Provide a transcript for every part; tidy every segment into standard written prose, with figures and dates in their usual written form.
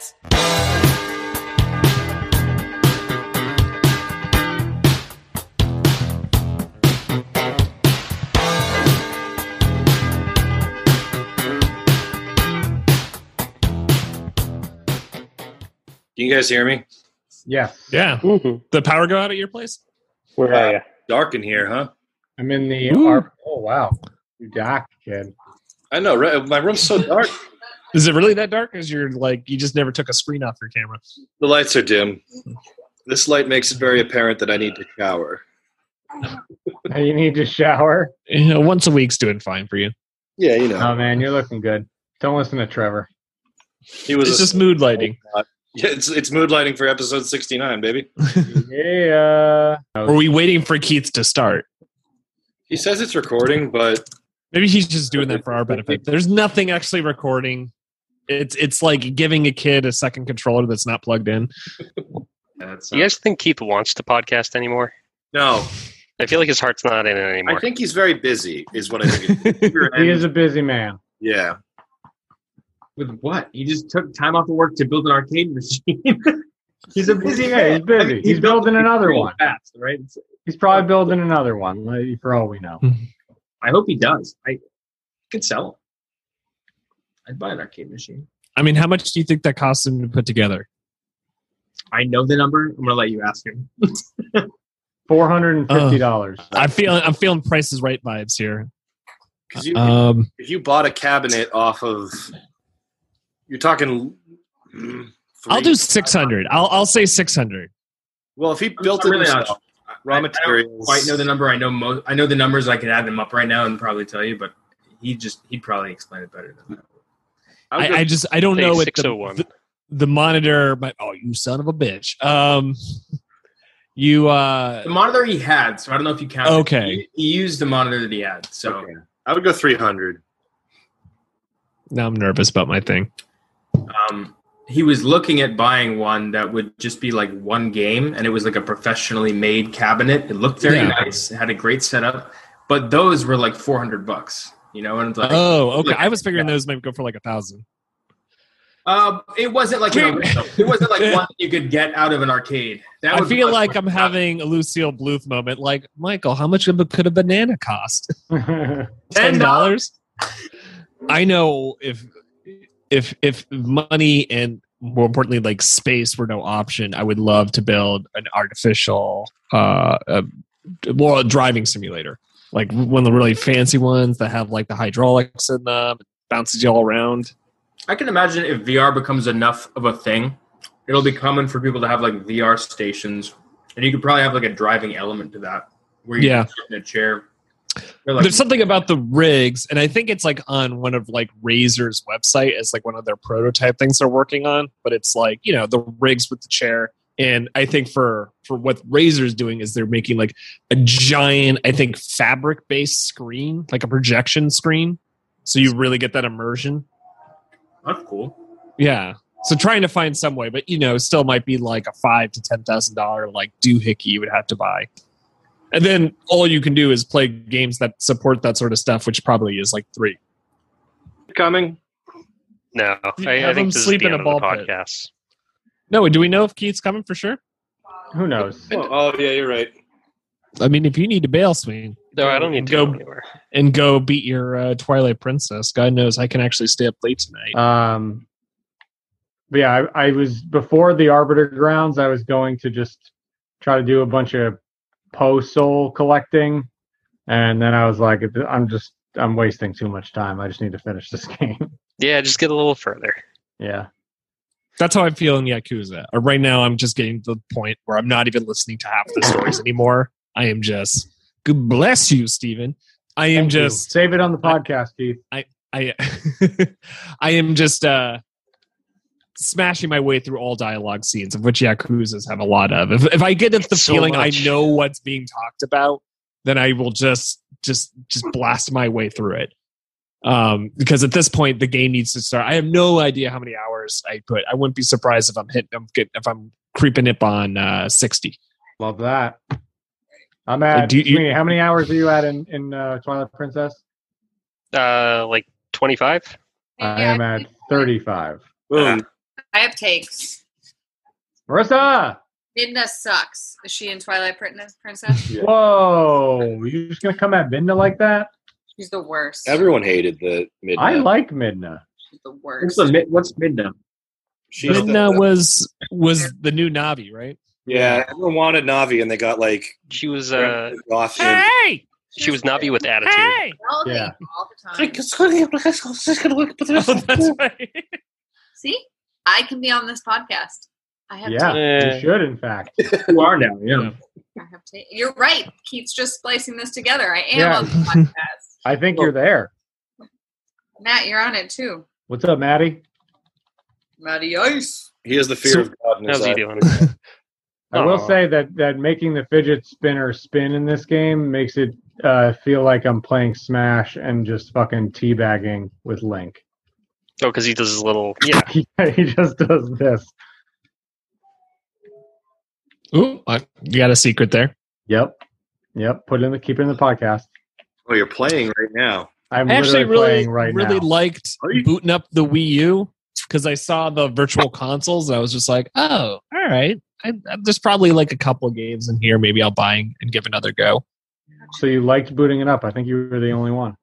Pets. Can you guys hear me? Yeah. Yeah. Mm-hmm. The power go out at your place? Where are you? Dark in here, huh? I'm in the. Ooh. Oh wow, you dark kid. I know, right? My room's so dark. Is it really that dark? Because you're like, you just never took a screen off your camera. The lights are dim. This light makes it very apparent that I need to shower. You need to shower. You know, once a week's doing fine for you. Yeah, you know. Oh man, you're looking good. Don't listen to Trevor. He was It's just mood lighting. Yeah, it's mood lighting for episode 69, baby. Yeah. Are we waiting for Keith to start? He says it's recording, but Maybe he's just doing that for our benefit. There's nothing actually recording. It's like giving a kid a second controller that's not plugged in. You guys think Keith wants to podcast anymore? no. I feel like his heart's not in it anymore. I think he's very busy, is what I think. He is a busy man. Yeah. With what? He just took time off of work to build an arcade machine. He's a busy guy. He's busy. He's building another one. Fast, right? He's probably building another one, for all we know. I hope he does. I could sell them. I'd buy an arcade machine. I mean, how much do you think that cost him to put together? I know the number. I'm gonna let you ask him. $450. I'm feeling Price is Right vibes here. Because if you bought a cabinet off of, you're talking. I'll do 600. I'll say 600. Well, if he built it really himself, raw I don't materials. quite know the number. I know the numbers. I could add them up right now and probably tell you, but he'd probably explain it better than that. I don't know what 601. the monitor. Oh, you son of a bitch! The monitor he had, so I don't know if you count. Okay. He used the monitor that he had, so Okay. I would go 300. Now I'm nervous about my thing. he was looking at buying one that would just be like one game, and it was like a professionally made cabinet. It looked very nice. It had a great setup, but those were like $400. You know, and it's like, oh, okay. like, I was figuring those might go for like 1,000. It wasn't like one that you could get out of an arcade. I feel like I'm having a Lucille Bluth moment. Like, Michael, how much could a banana cost? $10. I know if money and more importantly like space were no option, I would love to build an artificial more driving simulator, like one of the really fancy ones that have like the hydraulics in them, bounces you all around. I can imagine if VR becomes enough of a thing, it'll be common for people to have like VR stations, and you could probably have like a driving element to that, where you can sit in a chair. Like, there's something about the rigs, and I think it's like on one of like Razer's website as like one of their prototype things they're working on. But it's like, you know, the rigs with the chair. And I think for what Razer's doing is they're making like a giant, I think, fabric-based screen, like a projection screen, so you really get that immersion. That's cool. Yeah. So trying to find some way, but you know, still might be like a $5,000 to $10,000 like doohickey you would have to buy. And then all you can do is play games that support that sort of stuff, which probably is like $3. Coming? No, I think this is the end of the podcast. No, do we know if Keith's coming for sure? Who knows? Oh yeah, you're right. I mean, if you need to bail, Sween. No, I don't need to go anywhere. And go beat your Twilight Princess. God knows I can actually stay up late tonight. But yeah, I was before the Arbiter Grounds. I was going to just try to do a bunch of Soul collecting, and then I was like, I'm wasting too much time. I just need to finish this game. Yeah, just get a little further. Yeah. That's how I feel in Yakuza. Right now, I'm just getting to the point where I'm not even listening to half the stories anymore. I am just, God bless you, Steven. I am just save it on the podcast, Keith. I am just smashing my way through all dialogue scenes, of which Yakuzas have a lot of. If I get the feeling I know what's being talked about, then I will just blast my way through it. Because at this point, the game needs to start. I have no idea how many hours I put. I wouldn't be surprised if I'm creeping up on 60. Love that. I'm at. How many hours are you at in Twilight Princess? Like 25. I am at 35. Boom. I have takes. Marissa! Midna sucks. Is she in Twilight Princess? Yeah. Whoa. You just going to come at Midna like that? She's the worst. Everyone hated the Midna. I like Midna. She's the worst. What's Midna? Midna was the new Navi, right? Yeah, everyone wanted Navi, and they got like She was off. Hey! she was Navi with attitude. Hey! All Yeah. the time. Oh, that's right. See? I can be on this podcast. I have Yeah, tape. you should, in fact. You are now, yeah. I have tape. You're right. Keith's just splicing this together. I am Yeah. on the podcast. I think you're there. Matt, you're on it too. What's up, Maddie? Matty Ice. He has the fear of God in his How's he eye. doing? I will say that making the fidget spinner spin in this game makes it feel like I'm playing Smash and just fucking teabagging with Link. Oh, because he does his little He just does this. Ooh, you got a secret there. Yep. Keep it in the podcast. Oh, you're playing right now. I'm I actually literally really, playing right really now. liked booting up the Wii U because I saw the virtual consoles and I was just like, oh, all right. There's probably like a couple of games in here. Maybe I'll buy and give another go. So you liked booting it up. I think you were the only one.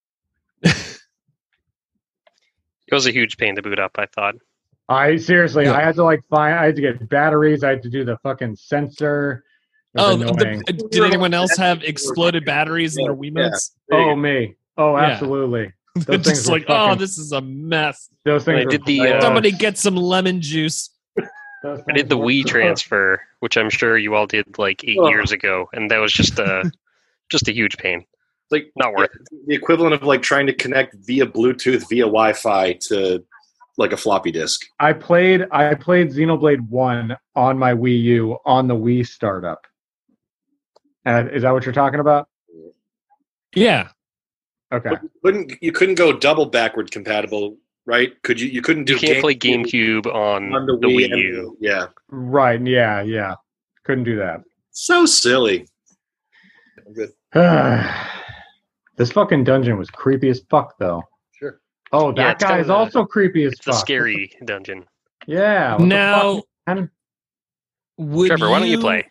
It was a huge pain to boot up, I thought. I seriously, Yeah. I had to I had to get batteries. I had to do the fucking sensor. It was annoying. Did anyone else have exploded batteries in their Wiimotes? Oh, me. Oh, Yeah. absolutely. Those Just things were like, oh, this is a mess. those things I were did the, gross. Somebody get some lemon juice. Those I did the things were Wii gross. transfer, which I'm sure you all did like 8 years ago, and that was just a huge pain. Like Not worth it. the equivalent of like trying to connect via Bluetooth via Wi-Fi to like a floppy disk. I played Xenoblade 1 on my Wii U on the Wii startup. Is that what you're talking about? Yeah. Okay. You couldn't go double backward compatible, right? You couldn't do You can't play GameCube on the Wii U. Yeah. Right. Yeah. Couldn't do that. So silly. Good. This fucking dungeon was creepy as fuck, though. Sure. Oh, Yeah, that it's guy kind is of also creepy as It's a fuck. scary dungeon. Yeah. What the Now, fuck, man? Trevor, why don't you play?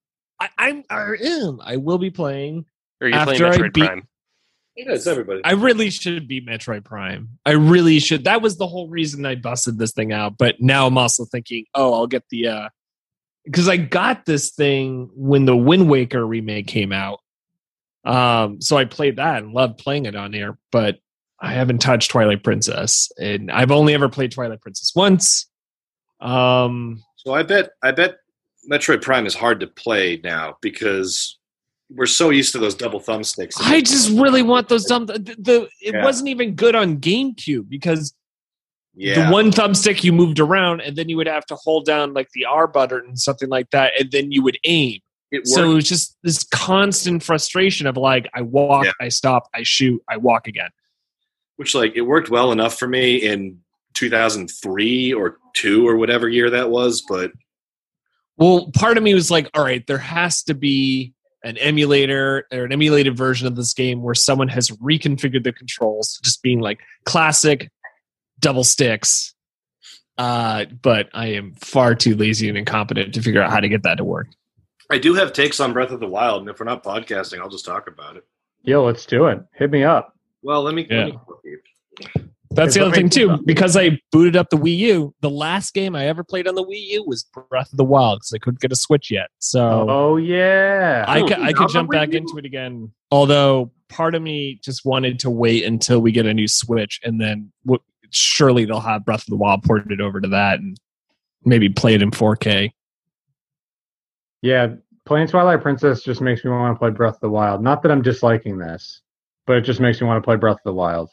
I will be playing. Or are you playing After I Metroid beat- Prime? Yeah, it's everybody. I really should beat Metroid Prime. I really should. That was the whole reason I busted this thing out. But now I'm also thinking, oh, I'll get the because I got this thing when the Wind Waker remake came out. So I played that and loved playing it on here, but I haven't touched Twilight Princess, and I've only ever played Twilight Princess once. So I bet Metroid Prime is hard to play now because we're so used to those double thumbsticks. I just really want those it wasn't even good on GameCube because the one thumbstick you moved around and then you would have to hold down like the R button and something like that, and then you would aim. So it was just this constant frustration of like, I walk, I stop, I shoot, I walk again. Which like it worked well enough for me in 2003 or 2 or whatever year that was, but well, part of me was like, all right, there has to be an emulator or an emulated version of this game where someone has reconfigured the controls, just being like classic double sticks. But I am far too lazy and incompetent to figure out how to get that to work. I do have takes on Breath of the Wild, and if we're not podcasting, I'll just talk about it. Yo, let's do it. Hit me up. Well, let me That's the other thing too, because I booted up the Wii U. The last game I ever played on the Wii U was Breath of the Wild because I couldn't get a Switch yet. So, oh yeah, I could jump back into it again. Although part of me just wanted to wait until we get a new Switch, and then surely they'll have Breath of the Wild ported over to that, and maybe play it in 4K. Yeah, playing Twilight Princess just makes me want to play Breath of the Wild. Not that I'm disliking this, but it just makes me want to play Breath of the Wild.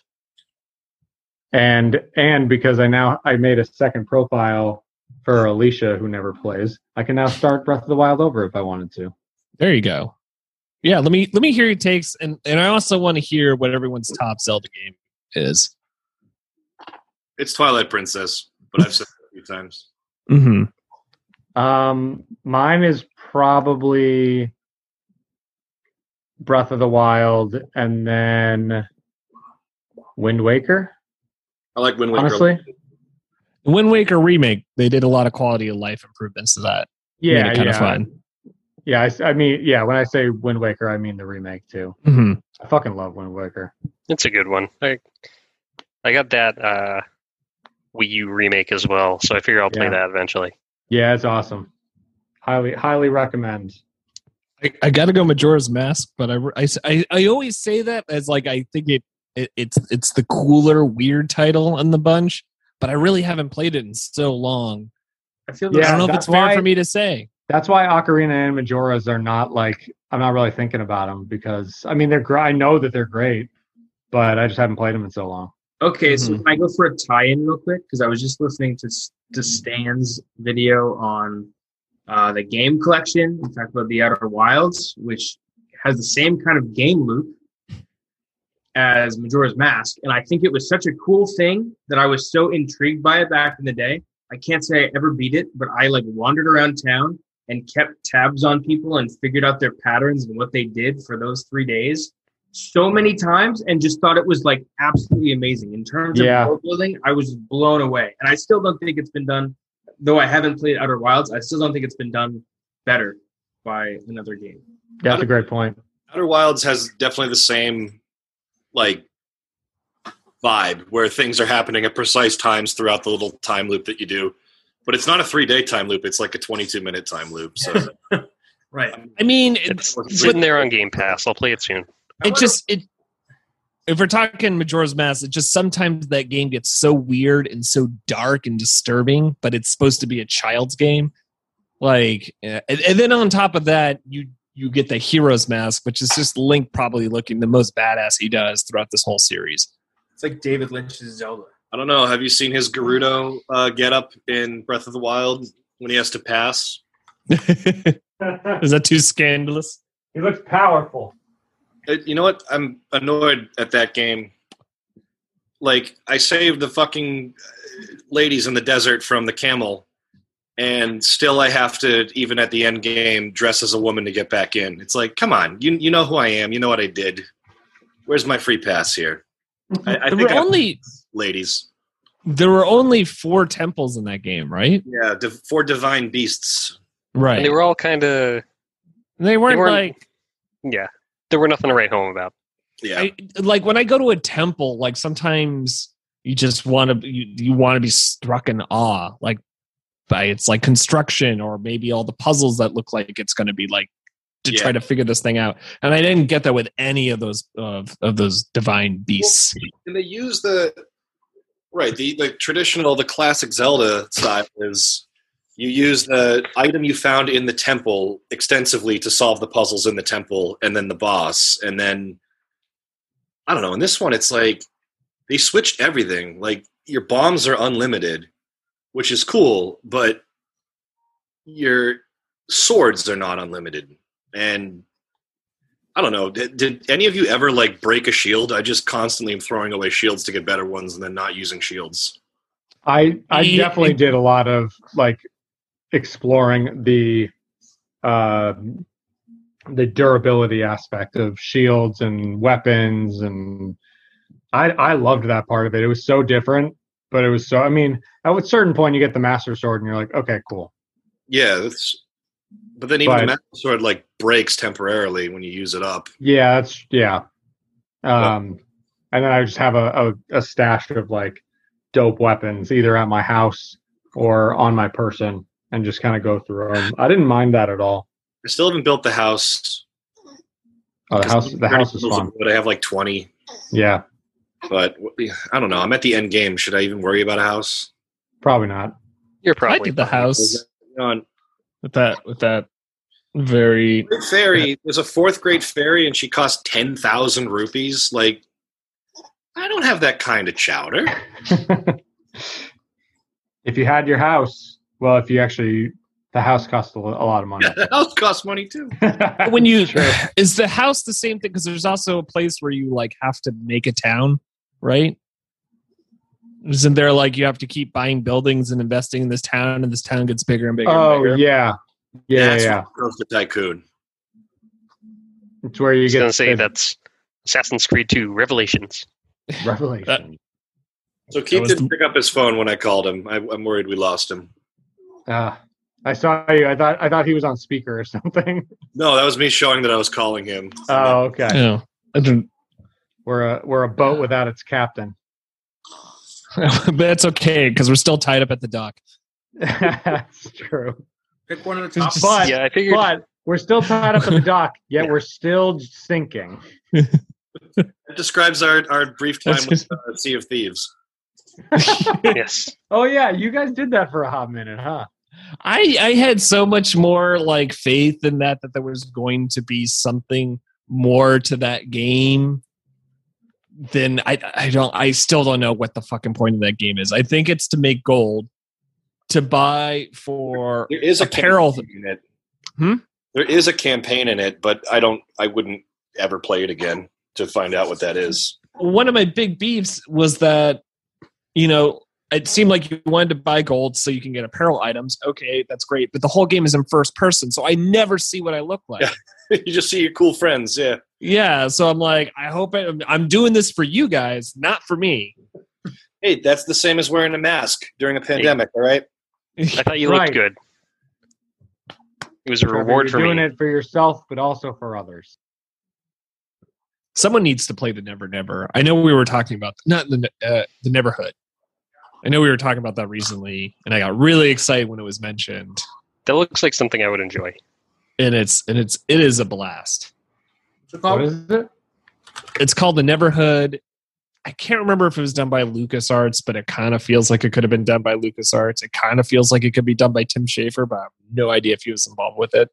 And because I made a second profile for Alicia, who never plays, I can now start Breath of the Wild over if I wanted to. There you go. Yeah, let me hear your takes, and I also want to hear what everyone's top Zelda game is. It's Twilight Princess, but I've said it a few times. Mm-hmm. Mine is probably Breath of the Wild, and then Wind Waker. I like Wind Waker. Honestly, The Wind Waker remake, they did a lot of quality of life improvements to that. Yeah, Made it kind of fun. Yeah, I mean, yeah. When I say Wind Waker, I mean the remake too. Mm-hmm. I fucking love Wind Waker. It's a good one. I got that Wii U remake as well, so I figure I'll play that eventually. Yeah, it's awesome. Highly recommend. I got to go Majora's Mask, but I always say that as like I think it's the cooler weird title in the bunch, but I really haven't played it in so long. I feel I don't know if it's fair for me to say. That's why Ocarina and Majora's are not like, I'm not really thinking about them because I mean I know that they're great, but I just haven't played them in so long. Okay, so can I go for a tie-in real quick? Because I was just listening to Stan's video on the game collection. We talked about the Outer Wilds, which has the same kind of game loop as Majora's Mask. And I think it was such a cool thing that I was so intrigued by it back in the day. I can't say I ever beat it, but I like wandered around town and kept tabs on people and figured out their patterns and what they did for those 3 days so many times and just thought it was like absolutely amazing. In terms of world building, I was blown away. And I still don't think it's been done, though I haven't played Outer Wilds, I still don't think it's been done better by another game. That's a great point. Outer Wilds has definitely the same like vibe where things are happening at precise times throughout the little time loop that you do. But it's not a 3-day time loop. It's like a 22-minute time loop. So, right. I mean, it's sitting there on Game Pass. I'll play it soon. If we're talking Majora's Mask, it just sometimes that game gets so weird and so dark and disturbing, but it's supposed to be a child's game. Like, and then on top of that, you get the Hero's Mask, which is just Link probably looking the most badass he does throughout this whole series. It's like David Lynch's Zelda. I don't know. Have you seen his Gerudo get up in Breath of the Wild when he has to pass? Is that too scandalous? He looks powerful. You know what? I'm annoyed at that game. Like, I saved the fucking ladies in the desert from the camel, and still I have to, even at the end game, dress as a woman to get back in. It's like, come on. You know who I am. You know what I did. Where's my free pass here? I think ladies. There were only 4 temples in that game, right? Yeah, 4 divine beasts. Right. And they were all kind of... They weren't like... Yeah. There were nothing to write home about. Yeah. Like when I go to a temple, like sometimes you just want to you want to be struck in awe, like by its like construction or maybe all the puzzles that look like it's going to be like to try to figure this thing out. And I didn't get that with any of those those divine beasts. Well, and they use the traditional, the classic Zelda style is you use the item you found in the temple extensively to solve the puzzles in the temple and then the boss. And then, I don't know, in this one, it's like they switched everything. Like, your bombs are unlimited, which is cool, but your swords are not unlimited. And I don't know, did any of you ever, like, break a shield? I just constantly am throwing away shields to get better ones and then not using shields. I definitely did a lot of, like, exploring the durability aspect of shields and weapons, and I loved that part of it. It was so different, but it was so, I mean, at a certain point you get the Master Sword and you're like, okay, cool. Yeah, but then even the Master Sword like breaks temporarily when you use it up. Yeah, and then I just have a stash of like dope weapons either at my house or on my person, and just kind of go through them. I didn't mind that at all. I still haven't built the house. Oh, the house is fun. But I have like 20. Yeah. But I don't know. I'm at the end game. Should I even worry about a house? Probably not. You're probably I did the house on with that very fairy. There's a 4th grade fairy, and she costs 10,000 rupees. Like, I don't have that kind of chowder. If you had your house, well, if you actually, the house costs a lot of money. The house costs money too. When you is the house the same thing? Because there's also a place where you like have to make a town, right? Isn't there like you have to keep buying buildings and investing in this town, and this town gets bigger and bigger? Oh, and bigger? Yeah. Growth to Tycoon. It's where you get. I was going to say that's Assassin's Creed 2 Revelations. Revelation. So Keith didn't pick up his phone when I called him. I'm worried we lost him. I saw you. I thought he was on speaker or something. No, that was me showing that I was calling him. Oh, okay. Yeah. We're a boat without its captain. But that's okay because we're still tied up at the dock. That's true. Pick one of the top. But, Yeah, I figured. but we're still tied up at the dock, yet we're still sinking. That describes our brief time with Sea of Thieves. Yes. Oh yeah, you guys did that for a hot minute, huh? I had so much more like faith in that there was going to be something more to that game than I still don't know what the fucking point of that game is. I think it's to make gold to buy for There is a apparel. campaign in it. There is a campaign in it, but I wouldn't ever play it again to find out what that is. One of my big beefs was that, it seemed like you wanted to buy gold so you can get apparel items. Okay, that's great. But the whole game is in first person, so I never see what I look like. Yeah. You just see your cool friends, yeah. Yeah, so I'm like, I hope I'm doing this for you guys, not for me. Hey, that's the same as wearing a mask during a pandemic, all right? I thought you looked Right. good. It was a Trevor, reward you're for doing me. it for yourself, but also for others. Someone needs to play the Never Never. I know we were talking about not the Neverhood. I know we were talking about that recently, and I got really excited when it was mentioned. That looks like something I would enjoy. And it is a blast. What is it? It's called the Neverhood. I can't remember if it was done by LucasArts, but it kind of feels like it could have been done by LucasArts. It kind of feels like it could be done by Tim Schafer, but I have no idea if he was involved with it.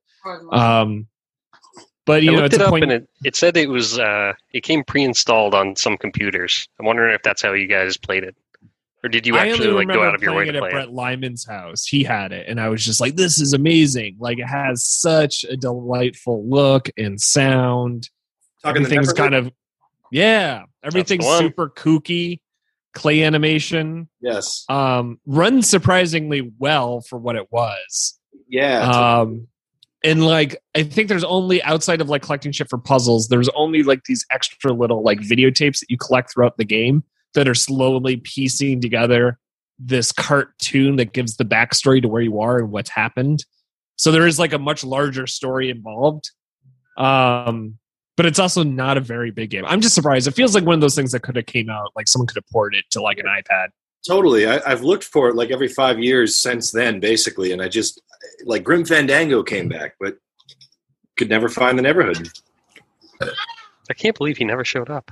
But I looked it's it a up, point. and it said it was it came pre-installed on some computers. I'm wondering if that's how you guys played it, or did you I actually only go remember out of your way playing to it play at it? Brett Lyman's house. He had it, and I was just like, "This is amazing! Like, it has such a delightful look and sound. Talking the Everything's Neverhood? kind of everything's one. super kooky, clay animation. Yes. Runs surprisingly well for what it was. Yeah. And like, I think there's only outside of like collecting shit for puzzles, there's only like these extra little like videotapes that you collect throughout the game that are slowly piecing together this cartoon that gives the backstory to where you are and what's happened. So there is like a much larger story involved. But it's also not a very big game. I'm just surprised. It feels like one of those things that could have came out, like someone could have ported it to like an iPad. Totally. I've looked for it like every 5 years since then, basically, and I just like Grim Fandango came back, but could never find the Neverhood. I can't believe he never showed up.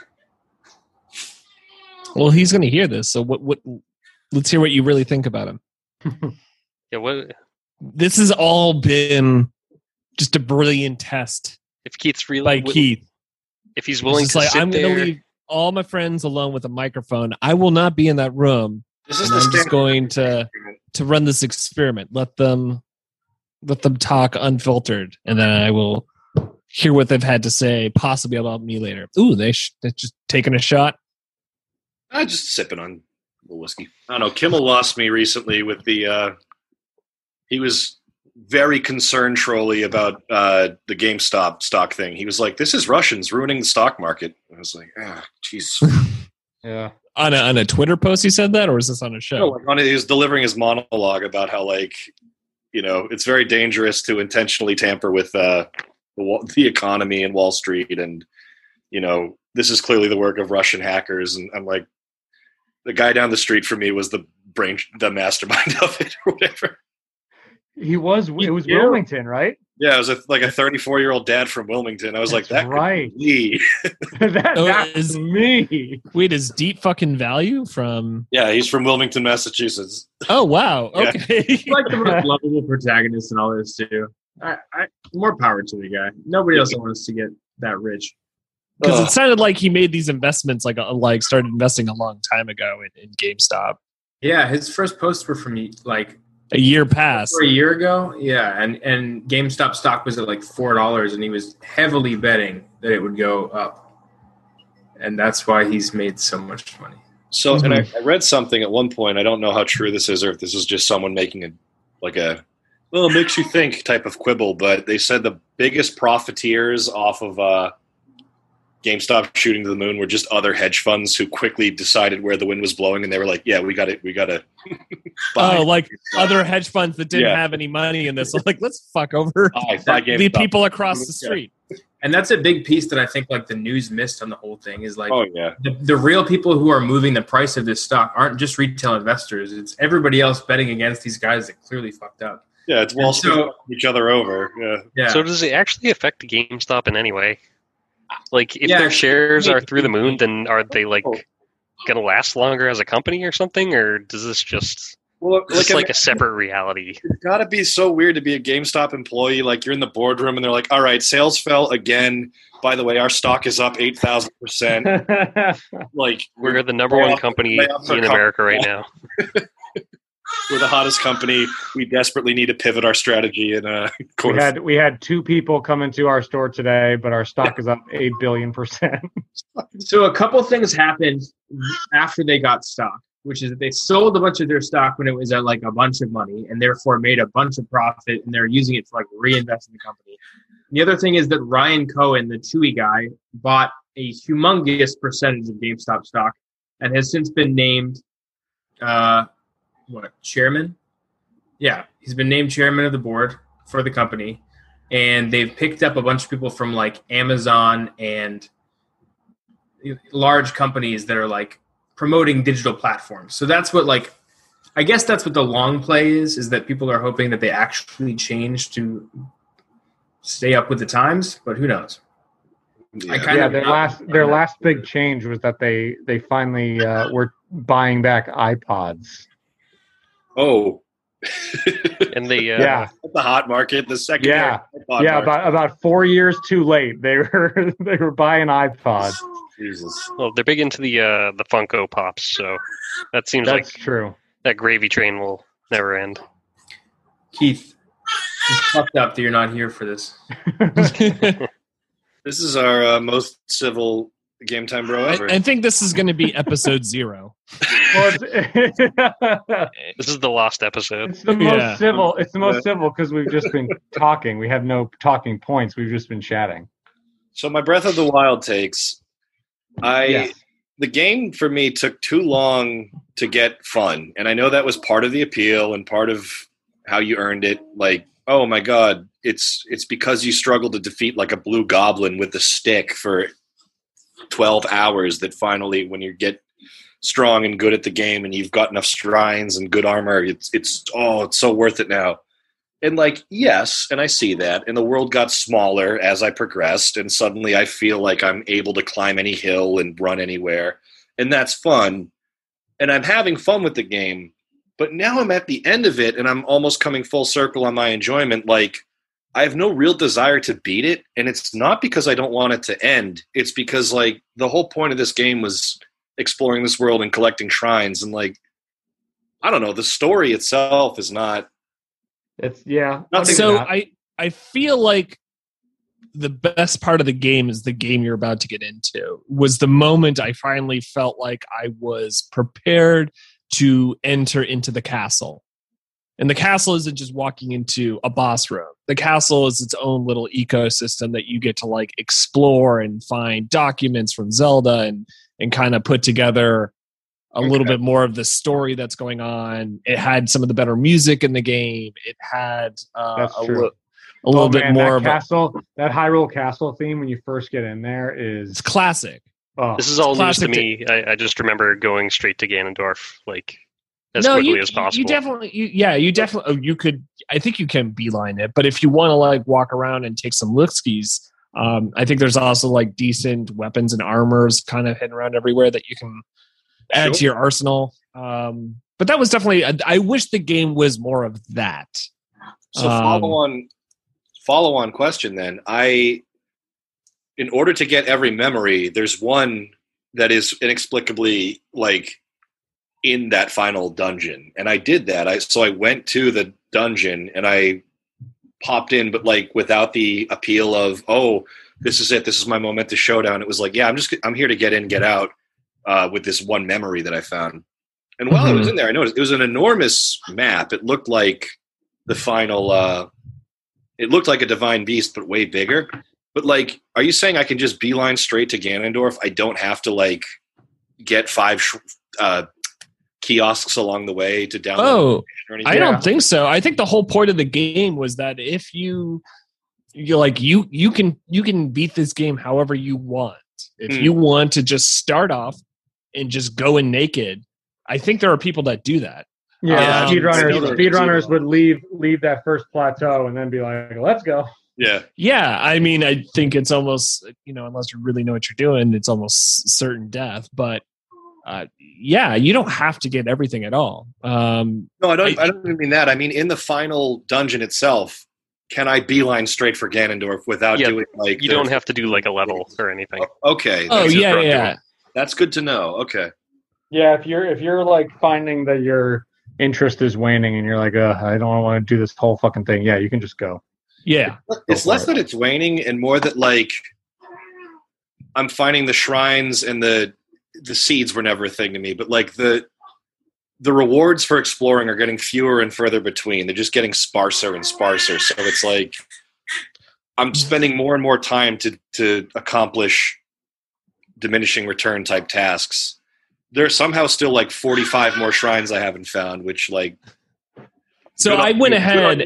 Well, he's going to hear this, so what? Let's hear what you really think about him. Yeah, what This has all been just a brilliant test if Keith's really by Keith. If he's It's willing just to like, sit I'm going there, to leave all my friends alone with a microphone. I will not be in that room. This is And the I'm just standard going to run this experiment. Let them talk unfiltered, and then I will hear what they've had to say, possibly about me later. Ooh, they're just taking a shot. I'm just sipping on a little whiskey. I don't know. Kimmel lost me recently with the. He was very concerned, trolly, about the GameStop stock thing. He was like, "This is Russians ruining the stock market." I was like, "Ah, jeez." Yeah. On a Twitter post, he said that, or is this on a show? No, like he was delivering his monologue about how, like, it's very dangerous to intentionally tamper with the economy and Wall Street, and this is clearly the work of Russian hackers. And I'm like, the guy down the street from me was the mastermind of it, or whatever. It was Yeah. Wilmington, right? Yeah, it was like a 34-year-old dad from Wilmington. I was like, That's that right. could be me. That's me. Wait, is Deep fucking Value from? Yeah, he's from Wilmington, Massachusetts. Oh wow, Yeah. okay. He's like the most lovable protagonist in all this too. I more power to the guy. Nobody else wants to get that rich. Because Ugh. it sounded like he made these investments like started investing a long time ago in GameStop. Yeah, his first posts were from like A year past. a year ago. Yeah, and GameStop stock was at like $4, and he was heavily betting that it would go up, and that's why he's made so much money. So, and I read something at one point. I don't know how true this is, or if this is just someone making it makes you think type of quibble. But they said the biggest profiteers off of GameStop shooting to the moon were just other hedge funds who quickly decided where the wind was blowing, and they were like, "Yeah, we got to." Like other hedge funds that didn't have any money in this. So like, let's fuck over the people across the street. And that's a big piece that I think like the news missed on the whole thing is like, the real people who are moving the price of this stock aren't just retail investors. It's everybody else betting against these guys that clearly fucked up. Yeah, it's Wall Street fucking each other over. Yeah. So does it actually affect GameStop in any way? Like, if their shares are through the moon, then are they like going to last longer as a company or something, or does this just like a separate reality? It's got to be so weird to be a GameStop employee. Like, you're in the boardroom and they're like, "All right, sales fell again. By the way, our stock is up 8,000%. Like, we're the number one company in America right now. We're the hottest company. We desperately need to pivot our strategy." And we had 2 people come into our store today, but our stock is up 8 billion%. So a couple things happened after they got stock, which is that they sold a bunch of their stock when it was at like a bunch of money, and therefore made a bunch of profit, and they're using it to like reinvest in the company. And the other thing is that Ryan Cohen, the Chewy guy, bought a humongous percentage of GameStop stock and has since been named chairman? Yeah, he's been named chairman of the board for the company, and they've picked up a bunch of people from like Amazon and large companies that are like promoting digital platforms. So that's what I guess that's what the long play is that people are hoping that they actually change to stay up with the times, but who knows? Their last big change was that they finally were buying back iPods. Oh, and the the hot market, the second about 4 years too late. They were buying iPods. Jesus. Well, they're big into the Funko Pops, so that seems that's true. That gravy train will never end. Keith, it's fucked up that you're not here for this. This is our most civil Game Time Bro ever. I think this is going to be episode 0. This is the lost episode. It's the most civil. It's the most civil because we've just been talking. We have no talking points. We've just been chatting. So my Breath of the Wild takes. The game for me took too long to get fun, and I know that was part of the appeal and part of how you earned it. Like, oh my god, it's because you struggled to defeat like a blue goblin with a stick for 12 hours that finally, when you get strong and good at the game and you've got enough shrines and good armor, it's so worth it now. And like, yes, and I see that, and the world got smaller as I progressed, and suddenly I feel like I'm able to climb any hill and run anywhere, and that's fun, and I'm having fun with the game. But now I'm at the end of it, and I'm almost coming full circle on my enjoyment. Like, I have no real desire to beat it, and it's not because I don't want it to end. It's because, like, the whole point of this game was exploring this world and collecting shrines, and, like, I don't know, the story itself is not... So I feel like the best part of the game is the game you're about to get into. Was the moment I finally felt like I was prepared to enter into the castle. And the castle isn't just walking into a boss room. The castle is its own little ecosystem that you get to like explore and find documents from Zelda and kind of put together a little bit more of the story that's going on. It had some of the better music in the game. It had a little bit more of that Hyrule Castle theme when you first get in there is it's classic. Oh, this is all news to me. I just remember going straight to Ganondorf like as quickly as possible. You definitely you could. I think you can beeline it, but if you want to like walk around and take some look-skis, I think there's also like decent weapons and armors kind of hidden around everywhere that you can add to your arsenal. But that was definitely. I wish the game was more of that. So follow on question then. In order to get every memory, there's one that is inexplicably like in that final dungeon. And I did that. So I went to the dungeon and I popped in, but like without the appeal of, oh, this is it. This is my moment to showdown. It was like, yeah, I'm here to get in, get out with this one memory that I found. And while I was in there, I noticed it was an enormous map. It looked like the final, it looked like a Divine Beast, but way bigger. But like, are you saying I can just beeline straight to Ganondorf? I don't have to like get 5 kiosks along the way to download. Oh, I don't think so. I think the whole point of the game was that if you can beat this game however you want. If you want to just start off and just go in naked, I think there are people that do that. Yeah, speedrunners would leave that first plateau and then be like, "Let's go." Yeah. I mean, I think it's almost, unless you really know what you're doing, it's almost certain death. But you don't have to get everything at all. No, I don't mean that. I mean, in the final dungeon itself, can I beeline straight for Ganondorf without doing like? You don't have to do like a level or anything. Okay. Oh yeah. That's good to know. Okay. Yeah, if you're like finding that your interest is waning and you're like, I don't want to do this whole fucking thing. Yeah, you can just go. Yeah. It's less that it's waning and more that like I'm finding the shrines and the seeds were never a thing to me, but like the rewards for exploring are getting fewer and further between. They're just getting sparser and sparser. So it's like I'm spending more and more time to accomplish diminishing return type tasks. There's somehow still like 45 more shrines I haven't found, which like. So I went ahead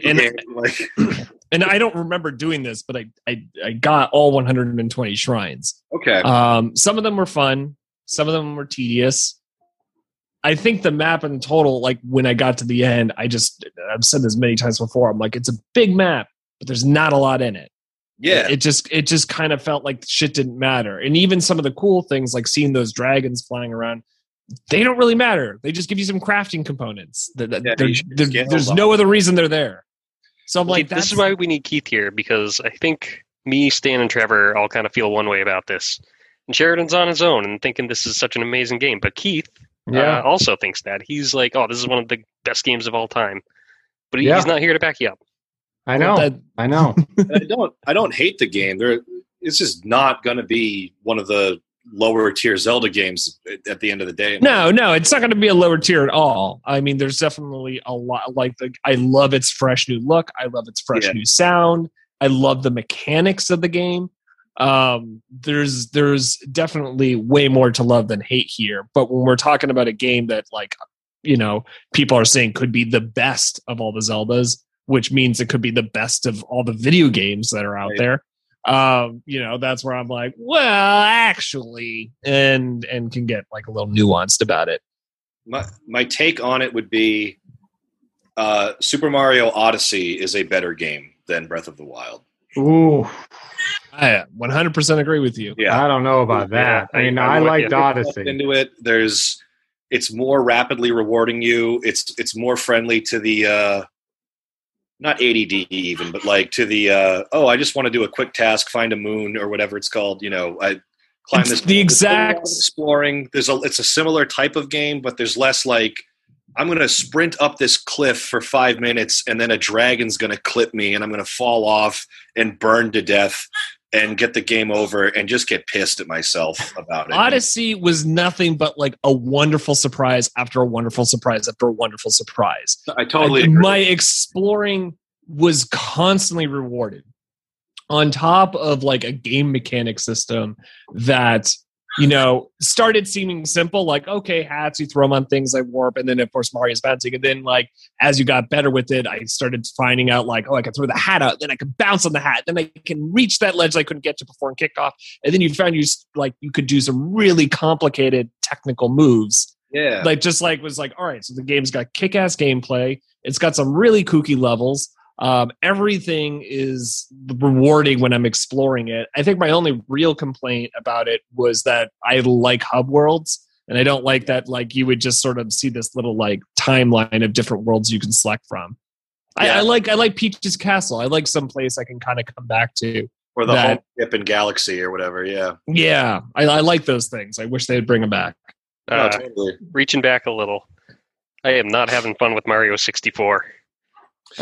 and I don't remember doing this, but I got all 120 shrines. Okay. Some of them were fun. Some of them were tedious. I think the map in total, like when I got to the end, I've said this many times before. I'm like, it's a big map, but there's not a lot in it. Yeah. It just kind of felt like shit didn't matter. And even some of the cool things, like seeing those dragons flying around, they don't really matter. They just give you some crafting components. There's no other reason they're there. So I'm like, this is why we need Keith here, because I think me, Stan, and Trevor all kind of feel one way about this. And Sheridan's on his own and thinking this is such an amazing game. But Keith also thinks that. He's like, oh, this is one of the best games of all time. But he's not here to back you up. I know. I don't hate the game. It's just not going to be one of the lower tier Zelda games at the end of the day. No, it's not going to be a lower tier at all. I mean, there's definitely a lot. Like I love its fresh new look. I love its fresh new sound. I love the mechanics of the game. There's definitely way more to love than hate here. But when we're talking about a game that, like, people are saying could be the best of all the Zeldas, which means it could be the best of all the video games that are out there. That's where I'm like, well, actually, and can get like a little nuanced about it. My take on it would be Super Mario Odyssey is a better game than Breath of the Wild. Ooh. I 100% agree with you. Yeah. I don't know about that. I mean, I liked Odyssey. Into it, it's more rapidly rewarding you. It's more friendly to the not ADD even, but like to the I just want to do a quick task, find a moon or whatever it's called. I climb it's this. The exact exploring. It's a similar type of game, but there's less like I'm going to sprint up this cliff for 5 minutes and then a dragon's going to clip me and I'm going to fall off and burn to death and get the game over and just get pissed at myself about it. Odyssey was nothing but like a wonderful surprise after a wonderful surprise after a wonderful surprise. I totally agree. My exploring was constantly rewarded on top of like a game mechanic system that, started seeming simple, like, okay, hats, you throw them on things like warp, and then of course Mario's bouncing, and then like as you got better with it, I started finding out like, I can throw the hat out, then I can bounce on the hat, then I can reach that ledge I couldn't get to before in kickoff, and then you found you could do some really complicated technical moves. Yeah, was like, all right, so the game's got kick-ass gameplay, it's got some really kooky levels. Everything is rewarding when I'm exploring it. I think my only real complaint about it was that I like hub worlds, and I don't like that like you would just sort of see this little like timeline of different worlds you can select from. Yeah. I like Peach's Castle. I like some place I can kind of come back to. Or the home ship in Galaxy or whatever, yeah. Yeah, I like those things. I wish they'd bring them back. Totally. Reaching back a little. I am not having fun with Mario 64. I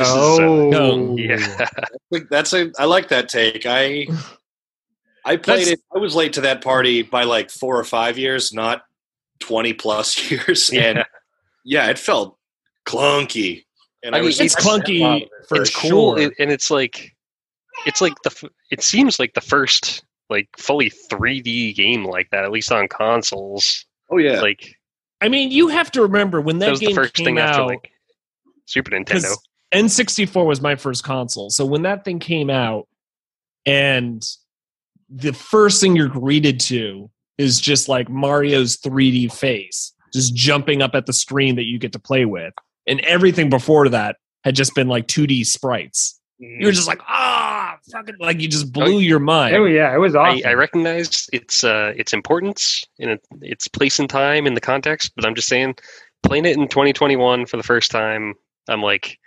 like that take. I played it. I was late to that party by like 4 or 5 years, not 20 plus years, and it felt clunky. And it's clunky for it's sure. cool, and it's like it's like it seems like the first like fully 3D game like that, at least on consoles. Oh yeah. Like, I mean, you have to remember when that was game the first came thing out. after like Super Nintendo. N64 was my first console. So when that thing came out, and the first thing you're greeted to is just like Mario's 3D face, just jumping up at the screen that you get to play with. And everything before that had just been like 2D sprites. You were just like, fucking, like you just blew your mind. Oh yeah, it was awesome. I recognize its importance and its place in time in the context, but I'm just saying, playing it in 2021 for the first time, I'm like,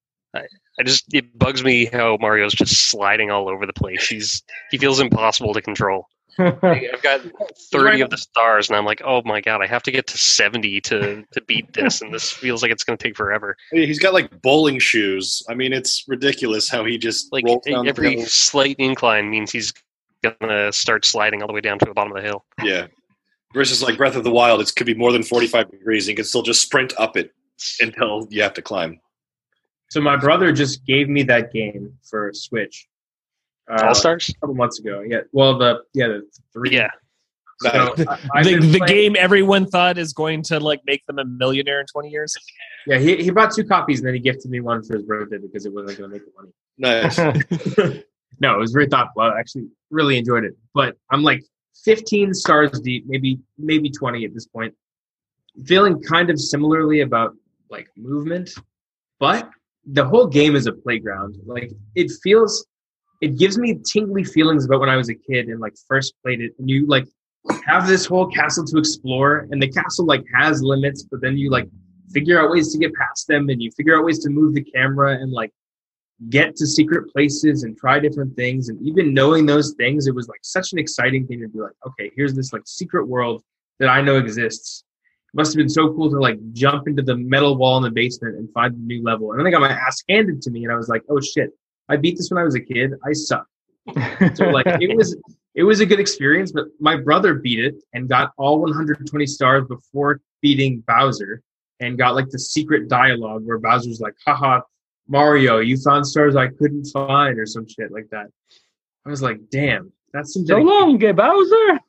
it bugs me how Mario's just sliding all over the place. He feels impossible to control. I've got 30 of the stars, and I'm like, oh my god, I have to get to 70 to beat this, and this feels like it's going to take forever. He's got like bowling shoes. I mean, it's ridiculous how he just like rolls down every the hill. slight incline means he's going to start sliding all the way down to the bottom of the hill. Yeah. Versus like Breath of the Wild, it could be more than 45 degrees, and you can still just sprint up it until you have to climb. So my brother just gave me that game for Switch. All Stars? A couple months ago. Yeah. Well, the 3. Yeah. So the game everyone thought is going to like make them a millionaire in 20 years. Yeah, he bought 2 copies and then he gifted me one for his birthday because it wasn't going to make the money. Nice. No, it was very thoughtful. I actually really enjoyed it. But I'm like 15 stars deep, maybe 20 at this point. Feeling kind of similarly about like movement, but the whole game is a playground. Like it gives me tingly feelings about when I was a kid and like first played it, and you like have this whole castle to explore, and the castle like has limits, but then you like figure out ways to get past them, and you figure out ways to move the camera and like get to secret places and try different things. And even knowing those things, it was like such an exciting thing to be like, okay, here's this like secret world that I know exists. It must have been so cool to like jump into the metal wall in the basement and find a new level. And then I got my ass handed to me, and I was like, oh shit, I beat this when I was a kid. I suck. So like it was a good experience, but my brother beat it and got all 120 stars before beating Bowser, and got like the secret dialogue where Bowser's like, haha, Mario, you found stars I couldn't find, or some shit like that. I was like, damn, that's some so long, Bowser.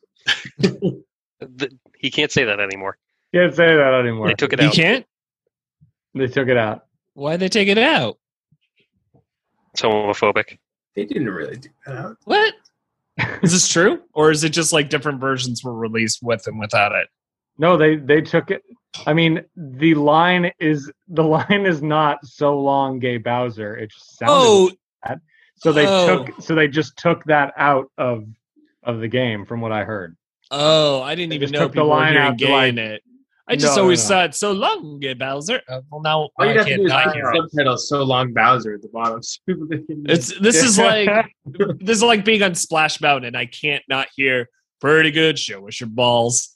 He can't say that anymore. Can't say that anymore. They took it out. You can't? They took it out. Why'd they take it out? It's homophobic. They didn't really do that. What? Is this true? Or is it just like different versions were released with and without it? No, they took it. I mean, the line is not so long, gay Bowser. It just sounded like that. So they just took that out of the game, from what I heard. Oh, I didn't even know people were hearing gay in it. I just always said so long, gay Bowser. Well, now all you have to do is not put hear the subtitle "So Long Bowser" at the bottom. This is like being on Splash Mountain. I can't not hear pretty good. Show us your balls.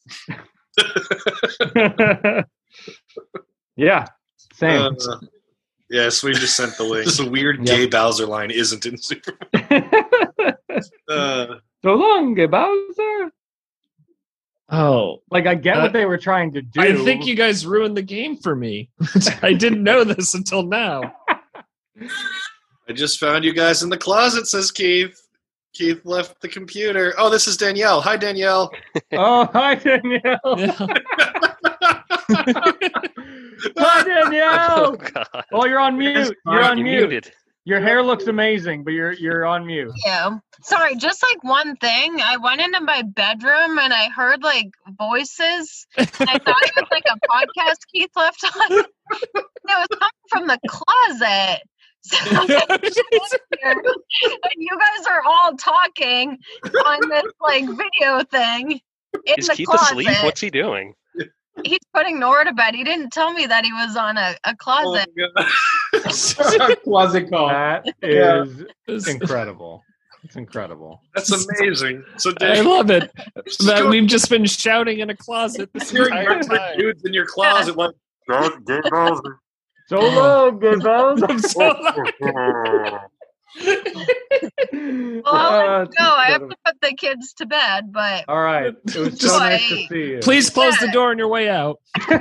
Yeah, same. Yes, we just sent the link. The weird gay Bowser line isn't in Super. So long, gay Bowser. Oh, like I get what they were trying to do. I think you guys ruined the game for me. I didn't know this until now. I just found you guys in the closet, says Keith. Keith left the computer. Oh, this is Danielle. Hi, Danielle. Oh, hi, Danielle. Hi, Danielle. Oh, you're on mute. You're on mute. Muted. Your hair looks amazing, but you're on mute. Yeah. Sorry, just like one thing. I went into my bedroom and I heard like voices. And I thought it was like a podcast Keith left on. It was coming from the closet. So and you guys are all talking on this like video thing in Is the Keith closet. asleep? What's he doing? He's putting Nora to bed. He didn't tell me that he was on a closet. Closet call. That is incredible. It's incredible. That's amazing. So I love it that we've just been shouting in a closet this entire time. Dudes in your closet, like, gay Bowser. So long, gay Bowser. I'll go. I have to put the kids to bed, but all right. It was so nice to see you. Please close the door on your way out.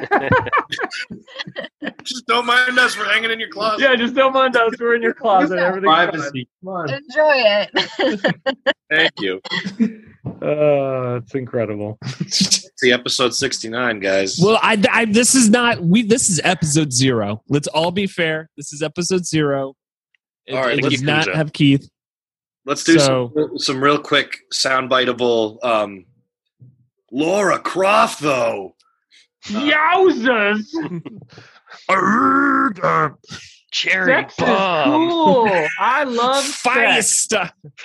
Just don't mind us. We're hanging in your closet. Yeah, just don't mind us. We're in your closet. Everything's Privacy. fine. enjoy it. Thank you. It's incredible. The episode 69, guys. Well, this is episode 0. Let's all be fair. This is episode 0. All right, it let's does not have Keith. Let's do some real quick soundbiteable. Laura Croft, though. Yowzers! Cherry Sex bomb. is cool. I love Feist.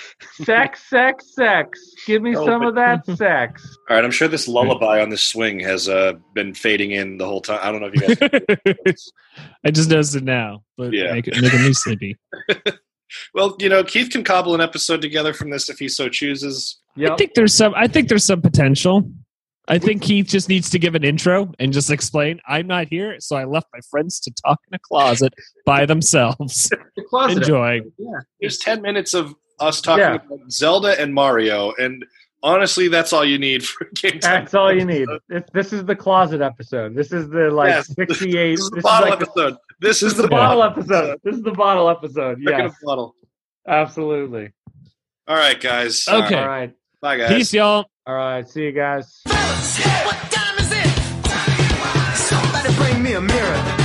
Sex. Give me some of that sex. All right, I'm sure this lullaby on this swing has been fading in the whole time. I don't know if you guys. I just noticed it now, but making me sleepy. Well, Keith can cobble an episode together from this if he so chooses. Yep. I think there's some potential. I think Keith just needs to give an intro and just explain, I'm not here, so I left my friends to talk in a closet by themselves. The closet. Enjoy. Yeah. There's 10 minutes of us talking about Zelda and Mario, and honestly, that's all you need for game time. That's all you need. This is the closet episode. This is the 68. This is the bottle episode. This is the bottle episode. This is the bottle episode. Yes. Bottle. Absolutely. All right, guys. Okay. All right. Bye, guys. Peace, y'all. All right. See you guys. What time is it? Somebody bring me a mirror.